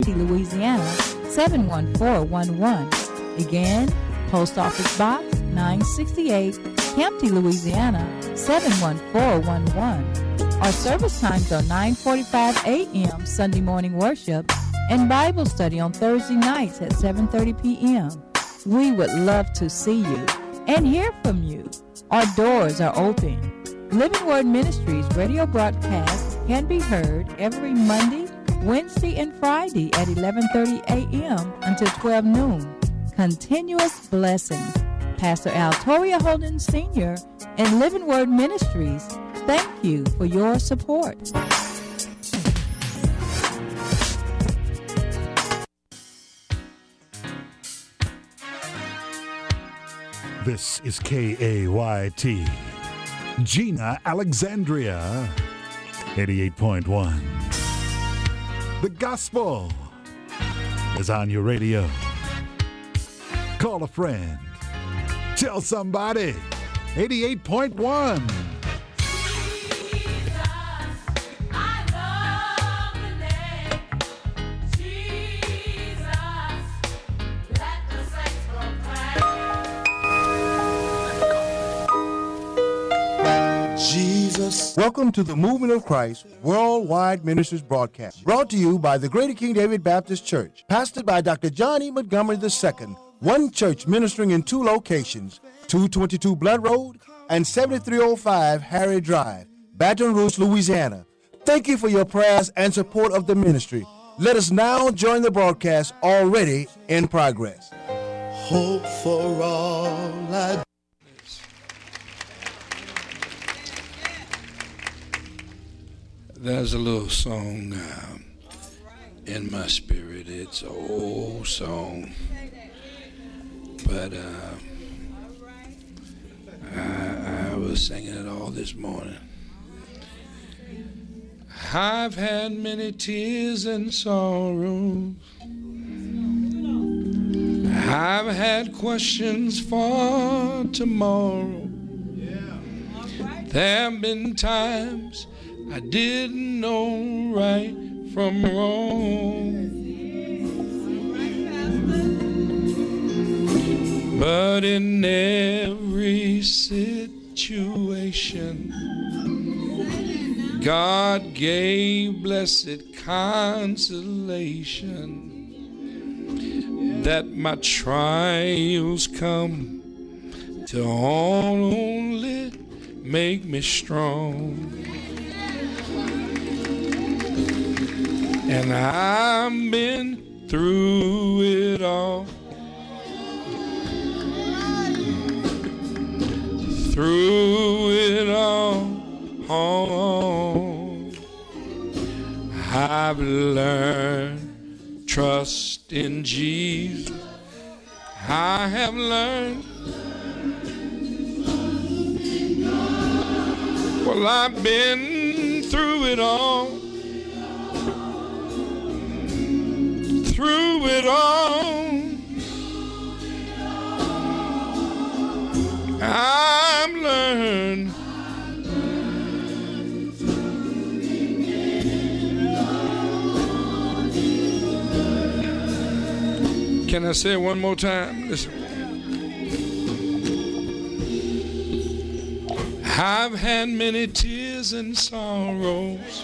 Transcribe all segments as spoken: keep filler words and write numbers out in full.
Louisiana seven one four one one. Again, Post Office Box nine sixty-eight, Campty, Louisiana seven one four one one. Our service times are nine forty-five a.m. Sunday morning worship and Bible study on Thursday nights at seven thirty p.m. We would love to see you and hear from you. Our doors are open. Living Word Ministries radio broadcast can be heard every Monday, Wednesday, and Friday at eleven thirty a.m. until twelve noon. Continuous blessings. Pastor Al Toria Holden Senior and Living Word Ministries, thank you for your support. This is K A Y T, Gina Alexandria, eighty-eight point one. The gospel is on your radio. Call a friend. Tell somebody. eighty-eight point one. Welcome to the Movement of Christ Worldwide Ministries broadcast, brought to you by the Greater King David Baptist Church, pastored by Doctor John E. Montgomery the Second, one church ministering in two locations, two twenty-two Blood Road and seventy-three oh five Harry Drive, Baton Rouge, Louisiana. Thank you for your prayers and support of the ministry. Let us now join the broadcast already in progress. Hope for all I There's a little song uh, in my spirit. It's an old song, but uh, I, I was singing it all this morning. I've had many tears and sorrows. I've had questions for tomorrow. There have been times I didn't know right from wrong. But in every situation, God gave blessed consolation that my trials come to only make me strong. And I've been through it all, through it all, all. I've learned trust in Jesus. I have learned. Well, I've been through it all. Through it all, I've learned. Can I say it one more time? Listen. I've had many tears and sorrows.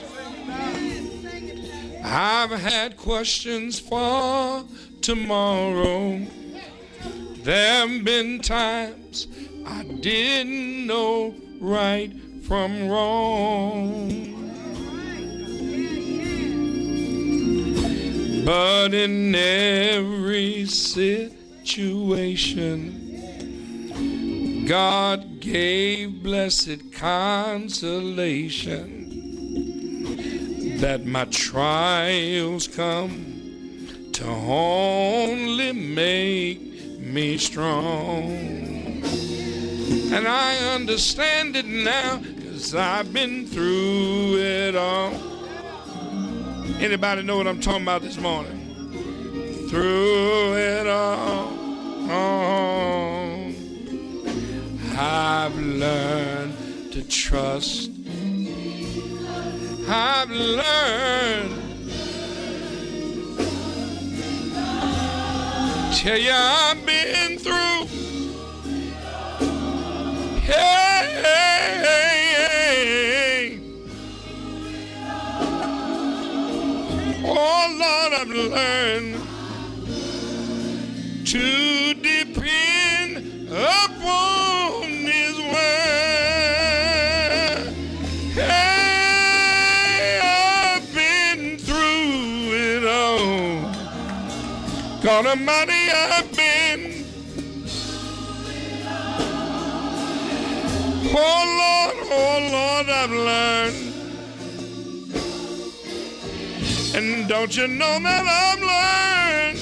I've had questions for tomorrow. There have been times I didn't know right from wrong. But in every situation, God gave blessed consolation that my trials come to only make me strong. And I understand it now, 'cause I've been through it all. Anybody know what I'm talking about this morning? Through it all, oh, I've learned to trust. I've learned Tell you I've been through. Hey, hey, hey. Oh Lord, I've learned to depend upon His word. Hey, I've been through it all. God Almighty, I've been. Oh Lord, oh Lord, I've learned. And don't you know that I've learned?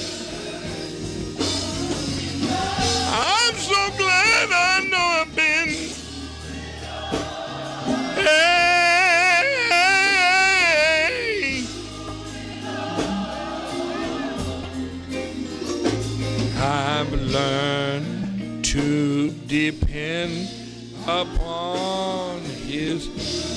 I'm so glad I know I've been. Hey, I've learned to depend upon His.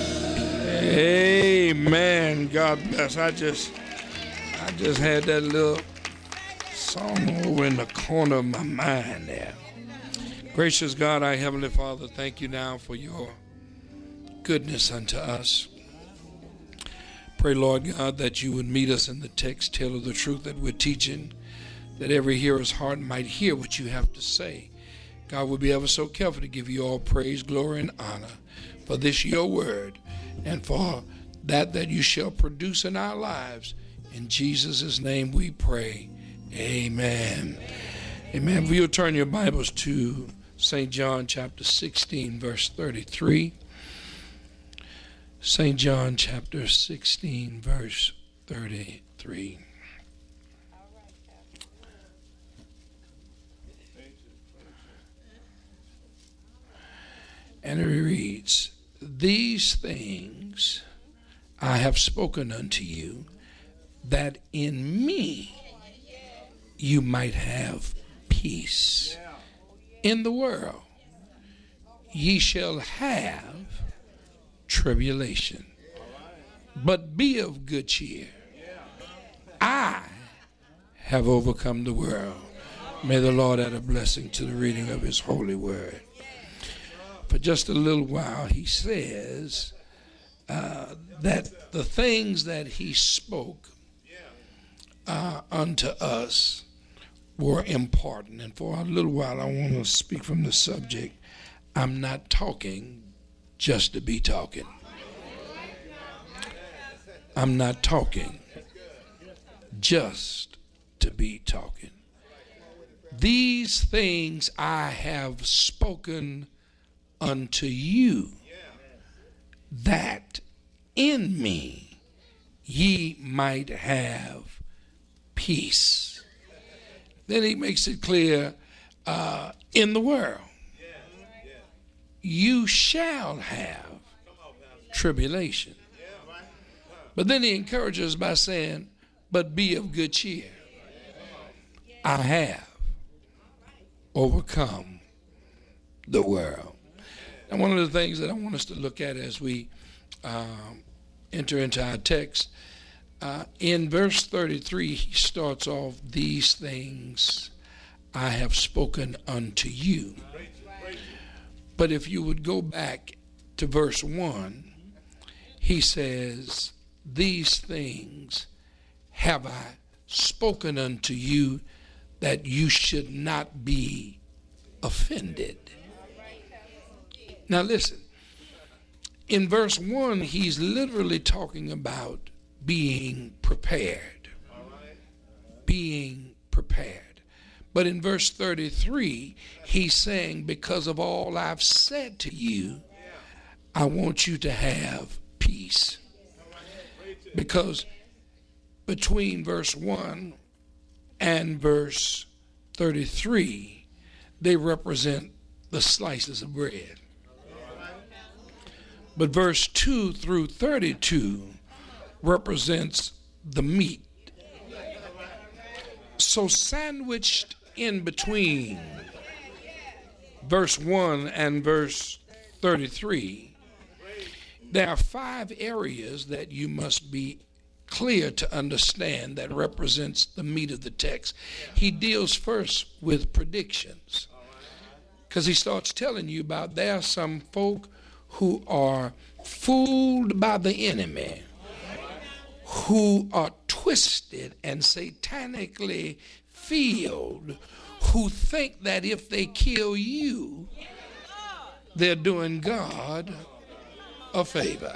Amen. God bless. I just, I just had that little song over in the corner of my mind there. Gracious God, our Heavenly Father, thank you now for your goodness unto us. Pray, Lord God, that you would meet us in the text, tell of the truth that we're teaching, that every hearer's heart might hear what you have to say. God will be ever so careful to give you all praise, glory, and honor for this your word and for that that you shall produce in our lives. In Jesus' name we pray. Amen. Amen. If you'll turn your Bibles to Saint John chapter sixteen, verse thirty-three. Saint John chapter sixteen, verse thirty-three. And it reads, "These things I have spoken unto you, that in me you might have peace. In the world ye shall have tribulation, but be of good cheer. I have overcome the world." May the Lord add a blessing to the reading of His holy word. For just a little while, he says uh, that the things that he spoke uh, unto us were important. And for a little while, I want to speak from the subject. I'm not talking just to be talking. I'm not talking just to be talking. These things I have spoken unto you, that in me ye might have peace. Then he makes it clear, uh, in the world you shall have tribulation. But then he encourages by saying, but be of good cheer. I have overcome the world. And one of the things that I want us to look at as we um, enter into our text, uh, in verse thirty-three, he starts off, "These things I have spoken unto you." But if you would go back to verse one, he says, "These things have I spoken unto you, that you should not be offended." Now listen, in verse one, he's literally talking about being prepared. Being prepared. But in verse thirty-three, he's saying, because of all I've said to you, I want you to have peace. Because between verse one and verse thirty-three, they represent the slices of bread. But verse two through thirty-two represents the meat. So sandwiched in between verse one and verse thirty-three, there are five areas that you must be clear to understand that represents the meat of the text. He deals first with predictions, because he starts telling you about there are some folk who are fooled by the enemy, who are twisted and satanically filled, who think that if they kill you, they're doing God a favor.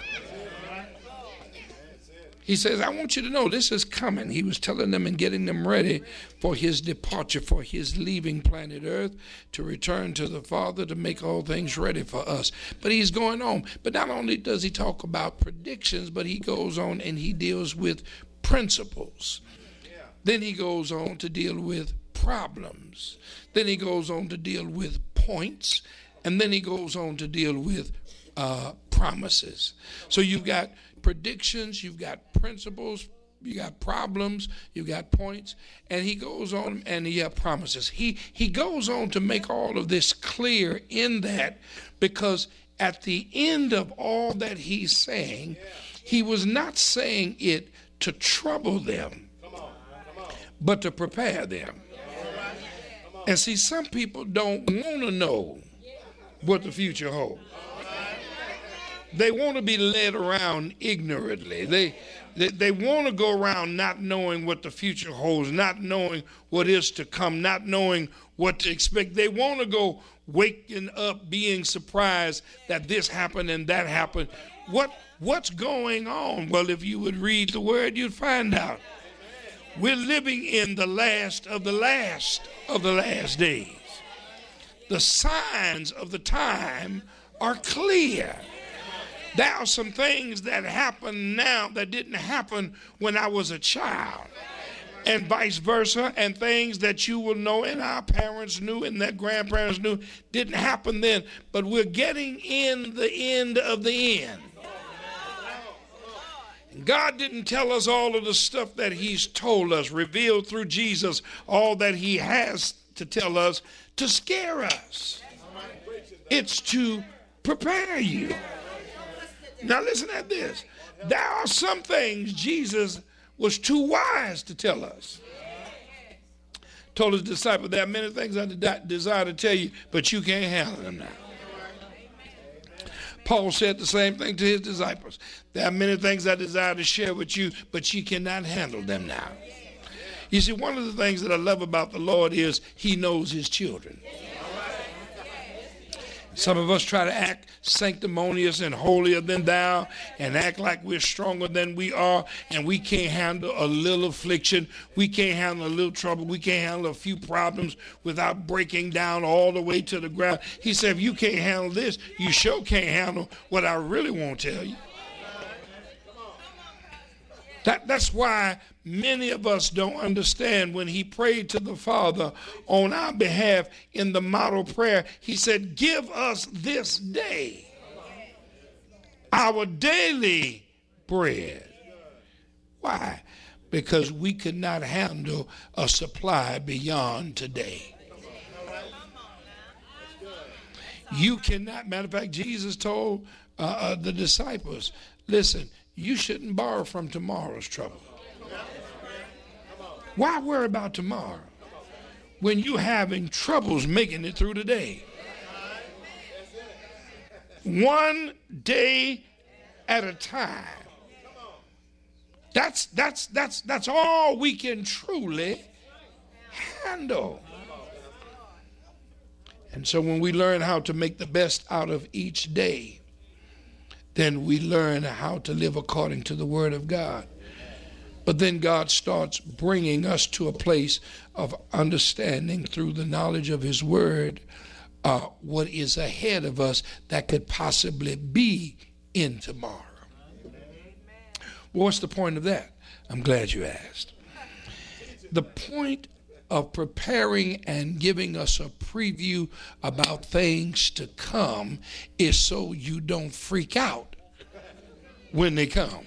He says, I want you to know this is coming. He was telling them and getting them ready for his departure, for his leaving planet Earth to return to the Father to make all things ready for us. But he's going on. But not only does he talk about predictions, but he goes on and he deals with principles. Then he goes on to deal with problems. Then he goes on to deal with points. And then he goes on to deal with uh, promises. So you've got predictions, you've got principles, you got problems, you got points, and he goes on and he has promises. He he goes on to make all of this clear in that, because at the end of all that he's saying, he was not saying it to trouble them, but to prepare them. And see, some people don't want to know what the future holds. They want to be led around ignorantly. They, they, they want to go around not knowing what the future holds, not knowing what is to come, not knowing what to expect. They want to go waking up being surprised that this happened and that happened. What, what's going on? Well, if you would read the word, you'd find out. We're living in the last of the last of the last days. The signs of the time are clear. There are some things that happen now that didn't happen when I was a child, and vice versa, and things that you will know and our parents knew and their grandparents knew didn't happen then, but we're getting in the end of the end. God didn't tell us all of the stuff that he's told us, revealed through Jesus, all that he has to tell us to scare us. It's to prepare you. Now listen at this. There are some things Jesus was too wise to tell us. Told his disciples, there are many things I de- desire to tell you, but you can't handle them now. Paul said the same thing to his disciples. There are many things I desire to share with you, but you cannot handle them now. You see, one of the things that I love about the Lord is he knows his children. Some of us try to act sanctimonious and holier than thou and act like we're stronger than we are, and we can't handle a little affliction. We can't handle a little trouble. We can't handle a few problems without breaking down all the way to the ground. He said, if you can't handle this, you sure can't handle what I really want to tell you. That, that's why many of us don't understand when he prayed to the Father on our behalf in the model prayer. He said, give us this day our daily bread. Why? Because we could not handle a supply beyond today. You cannot, matter of fact, Jesus told uh, uh, the disciples, listen, you shouldn't borrow from tomorrow's trouble. Why worry about tomorrow when you're having troubles making it through today? One day at a time. That's that's that's that's all we can truly handle. And so when we learn how to make the best out of each day, then we learn how to live according to the Word of God. But then God starts bringing us to a place of understanding through the knowledge of his Word uh, what is ahead of us that could possibly be in tomorrow. Well, what's the point of that? I'm glad you asked. The point of preparing and giving us a preview about things to come is so you don't freak out when they come.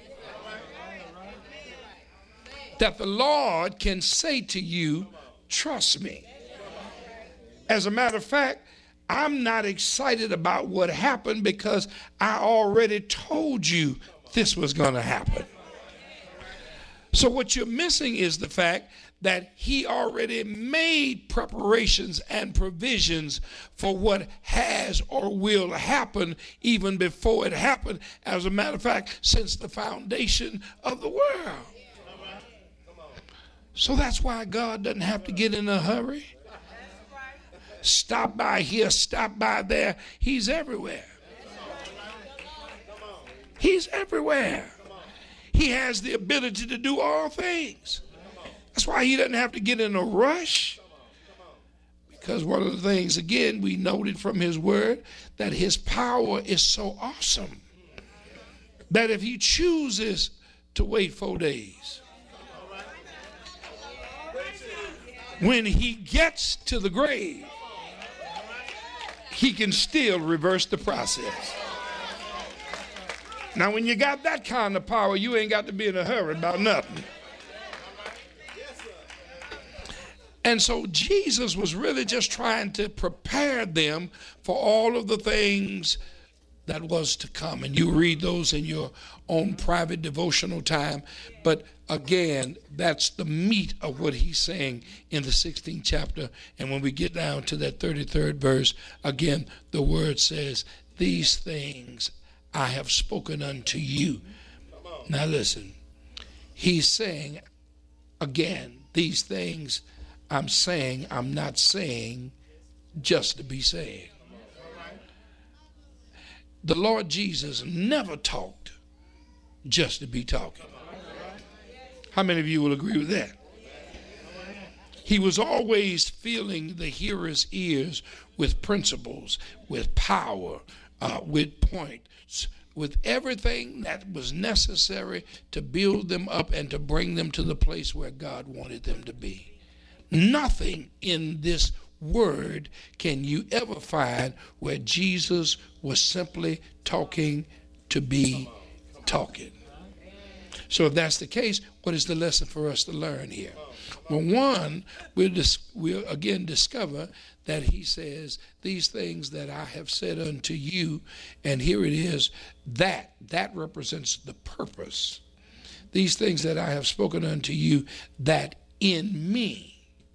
That the Lord can say to you, trust me. As a matter of fact, I'm not excited about what happened because I already told you this was going to happen. So what you're missing is the fact that he already made preparations and provisions for what has or will happen even before it happened. As a matter of fact, since the foundation of the world. So that's why God doesn't have to get in a hurry. Stop by here, stop by there. He's everywhere. He's everywhere. He has the ability to do all things. That's why he doesn't have to get in a rush. Because one of the things, again, we noted from his word, that his power is so awesome that if he chooses to wait four days, when he gets to the grave, he can still reverse the process. Now, when you got that kind of power, you ain't got to be in a hurry about nothing. And so Jesus was really just trying to prepare them for all of the things that was to come. And you read those in your own private devotional time. But again, that's the meat of what he's saying in the sixteenth chapter. And when we get down to that thirty-third verse, again, the word says, these things I have spoken unto you. Now listen, he's saying, again, these things I'm saying, I'm not saying just to be saying. The Lord Jesus never talked just to be talking. How many of you will agree with that? He was always filling the hearer's ears with principles, with power, uh, with points, with everything that was necessary to build them up and to bring them to the place where God wanted them to be. Nothing in this word can you ever find where Jesus was simply talking to be talking. So if that's the case, what is the lesson for us to learn here? Well, one, we'll, dis- we'll again discover that he says, these things that I have said unto you, and here it is, that, that represents the purpose. These things that I have spoken unto you, that in me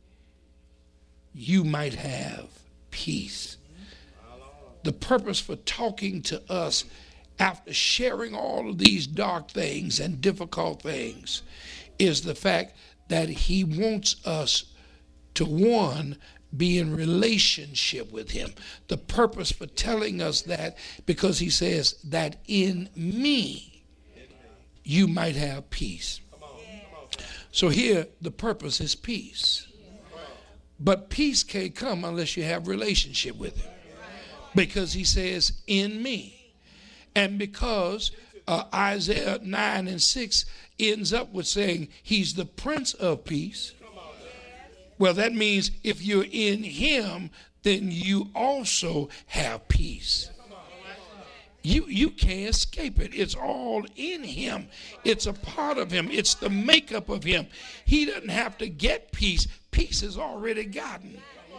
you might have peace. The purpose for talking to us after sharing all of these dark things and difficult things is the fact that he wants us to, one, be in relationship with him. The purpose for telling us that, because he says that in me you might have peace. So here the purpose is peace. But peace can't come unless you have relationship with him. Because he says, in me. And because uh, Isaiah nine and six ends up with saying he's the Prince of Peace. Well, that means if you're in him, then you also have peace. You, you can't escape it. It's all in him. It's a part of him. It's the makeup of him. He doesn't have to get peace. Peace is already gotten.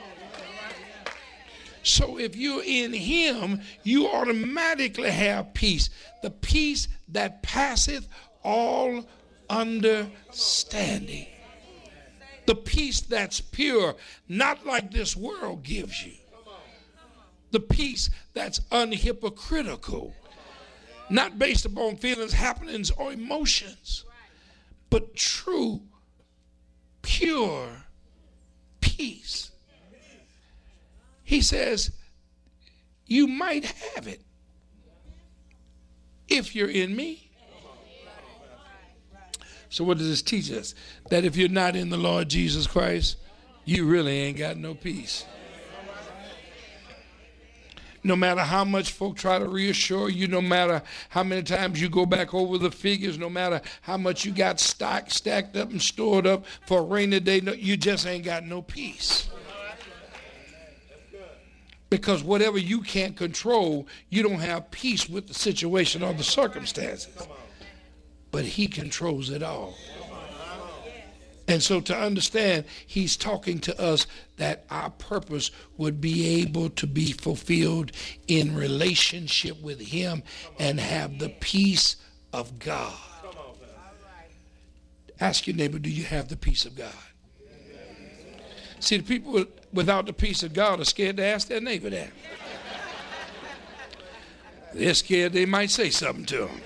So if you're in him, you automatically have peace. The peace that passeth all understanding. The peace that's pure, not like this world gives you. The peace that's unhypocritical, not based upon feelings, happenings, or emotions, but true, pure peace. He says, you might have it if you're in me. So what does this teach us? That if you're not in the Lord Jesus Christ, you really ain't got no peace. No matter how much folk try to reassure you, no matter how many times you go back over the figures, no matter how much you got stock, stacked up and stored up for a rainy day, no, you just ain't got no peace. Because whatever you can't control, you don't have peace with the situation or the circumstances. But he controls it all. And so to understand, he's talking to us that our purpose would be able to be fulfilled in relationship with him and have the peace of God. Ask your neighbor, do you have the peace of God? See, the people without the peace of God are scared to ask their neighbor that. They're scared they might say something to them.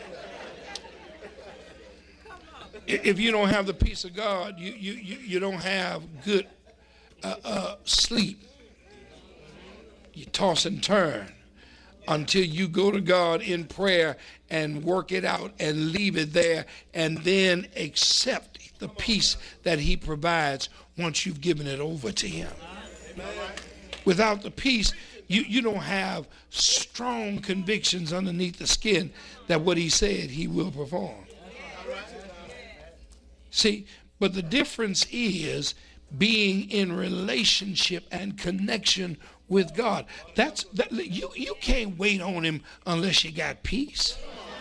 If you don't have the peace of God, you, you, you, you don't have good uh, uh, sleep. You toss and turn until you go to God in prayer and work it out and leave it there and then accept the peace that he provides once you've given it over to him. Without the peace, you, you don't have strong convictions underneath the skin that what he said he will perform. See, but the difference is being in relationship and connection with God. That's that, you, you can't wait on him unless you got peace.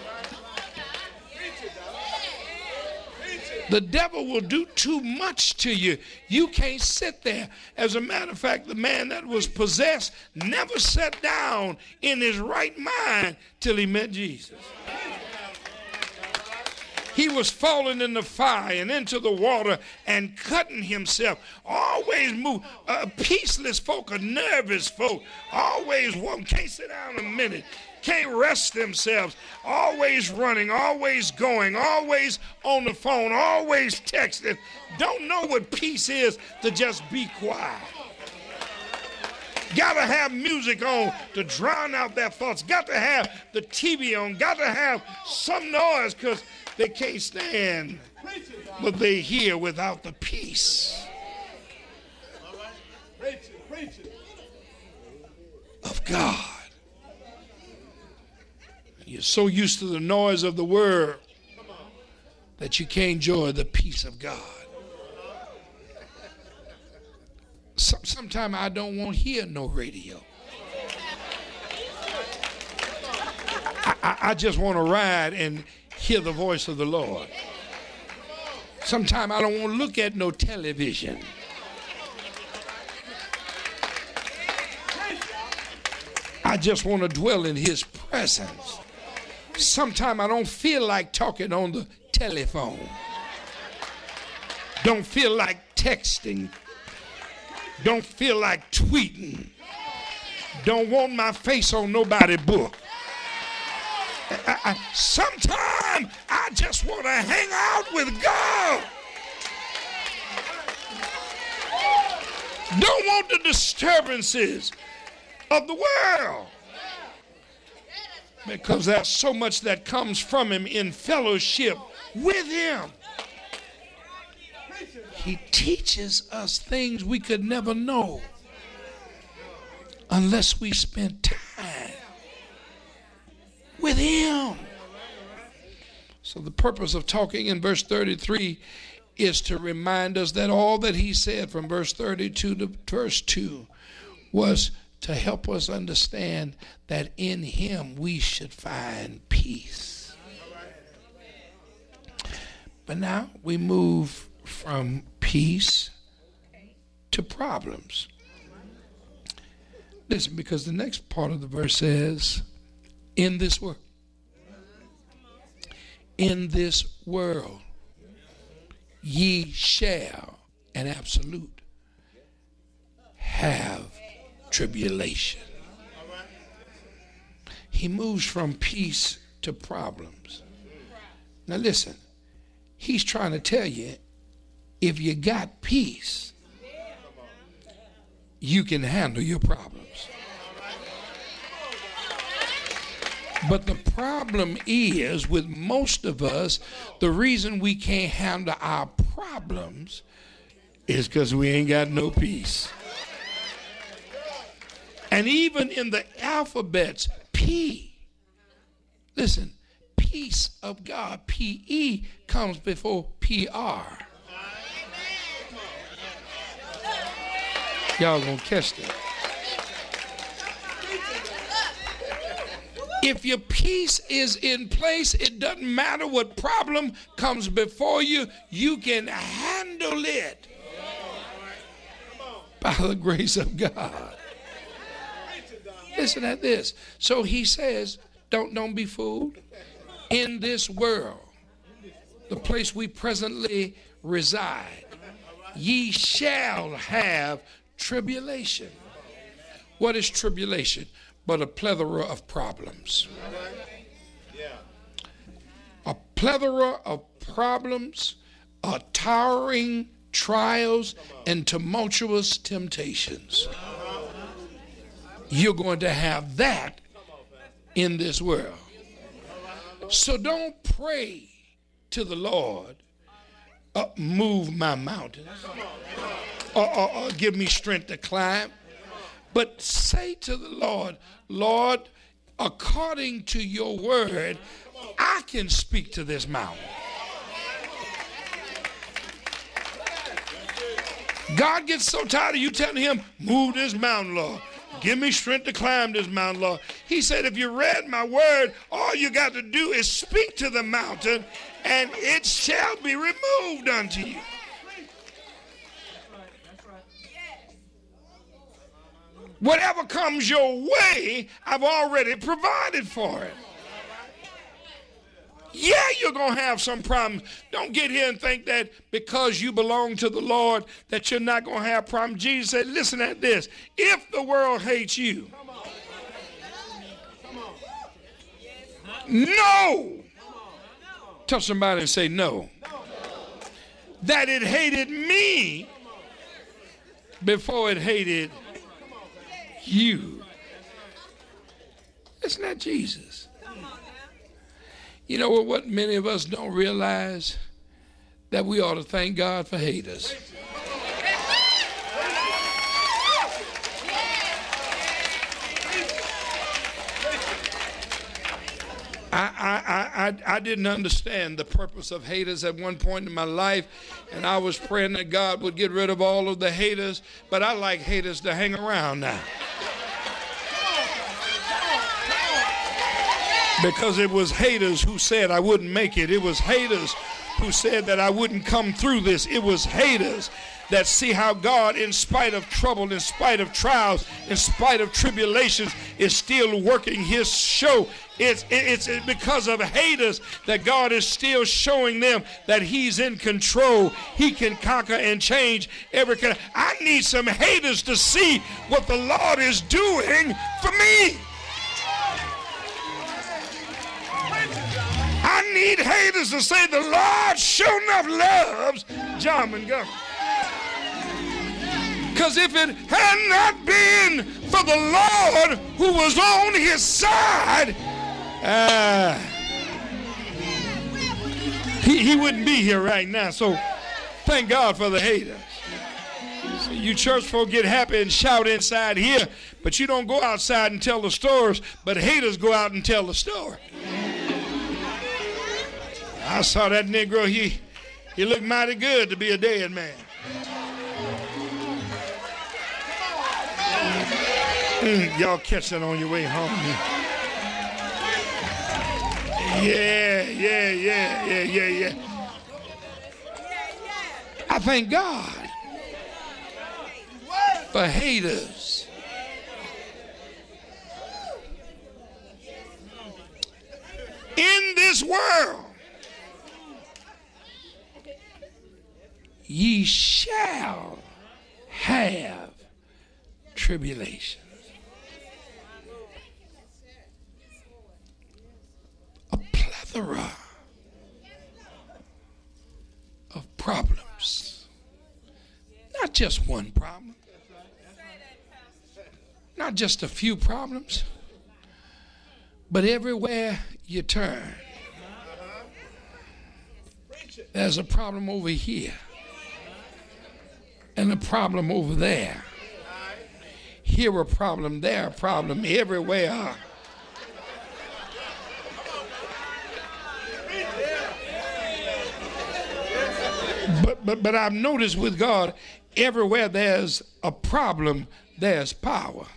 The devil will do too much to you. You can't sit there. As a matter of fact, the man that was possessed never sat down in his right mind till he met Jesus. He was falling in the fire and into the water and cutting himself. Always move. Uh, peaceless folk are nervous folk. Always one can't sit down a minute. Can't rest themselves. Always running. Always going. Always on the phone. Always texting. Don't know what peace is to just be quiet. Got to have music on to drown out their thoughts. Got to have the T V on. Got to have some noise because they can't stand what they hear without the peace of God. You're so used to the noise of the world that you can't enjoy the peace of God. Sometimes I don't want to hear no radio. I, I, I just want to ride and hear the voice of the Lord. Sometimes I don't want to look at no television. I just want to dwell in his presence. Sometimes I don't feel like talking on the telephone. Don't feel like texting. Don't feel like tweeting. Don't want my face on nobody's book. I, I, sometimes I just want to hang out with God. Don't want the disturbances of the world. Because there's so much that comes from him in fellowship with him. He teaches us things we could never know unless we spent time with him. So the purpose of talking in verse thirty-three is to remind us that all that he said from verse thirty-two to verse two was to help us understand that in him we should find peace. But now we move from peace to problems. Listen, because the next part of the verse says, in this world, in this world, ye shall, an absolute, have tribulation. He moves from peace to problems. Now listen, he's trying to tell you, if you got peace, you can handle your problems. But the problem is, with most of us, the reason we can't handle our problems is because we ain't got no peace. And even in the alphabets, P, listen, peace of God, P E comes before P R. Y'all gonna catch that. If your peace is in place, it doesn't matter what problem comes before you, you can handle it by the grace of God. Listen at this. So he says, don't, don't be fooled. In this world, the place we presently reside, ye shall have tribulation. What is tribulation? But a plethora of problems. A plethora of problems, a towering trials, and tumultuous temptations. You're going to have that in this world. So don't pray to the Lord, uh, move my mountains, or, or, or give me strength to climb. But say to the Lord, Lord, according to your word, I can speak to this mountain. God gets so tired of you telling him, move this mountain, Lord. Give me strength to climb this mountain, Lord. He said, if you read my word, all you got to do is speak to the mountain, and it shall be removed unto you. Whatever comes your way, I've already provided for it. Yeah, you're going to have some problems. Don't get here and think that because you belong to the Lord that you're not going to have problems. Jesus said, listen at this. If the world hates you, no. Touch somebody and say no. That it hated me before it hated you. It's not Jesus. You know what, what many of us don't realize? That we ought to thank God for haters. I, I, I, I didn't understand the purpose of haters at one point in my life, and I was praying that God would get rid of all of the haters, but I like haters to hang around now. Because it was haters who said I wouldn't make it. It was haters who said that I wouldn't come through this. It was haters that see how God, in spite of trouble, in spite of trials, in spite of tribulations, is still working his show. It's, it's because of haters that God is still showing them that he's in control. He can conquer and change every kind. I need some haters to see what the Lord is doing for me. I need haters to say the Lord sure enough loves John Montgomery. Because if it had not been for the Lord who was on his side, uh, he, he wouldn't be here right now. So thank God for the haters. So you church folk get happy and shout inside here, but you don't go outside and tell the stories, but haters go out and tell the story. I saw that Negro, he, he looked mighty good to be a dead man. Mm, y'all catch that on your way home. Yeah, yeah, yeah, yeah, yeah, yeah. I thank God for haters. In this world, ye shall have tribulation. A plethora of problems. Not just one problem. Not just a few problems. But everywhere you turn, there's a problem over here. And a problem over there. Here a problem, there a problem, everywhere. But, but, but I've noticed with God, everywhere there's a problem, there's power.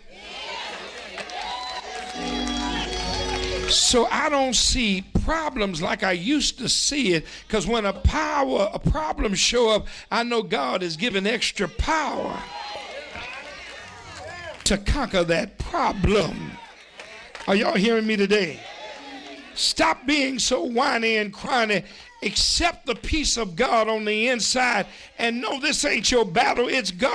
So I don't see problems like I used to see it, because when a power, a problem show up, I know God is giving extra power to conquer that problem. Are y'all hearing me today? Stop being so whiny and crying accept the peace of God on the inside and know this ain't your battle, it's God.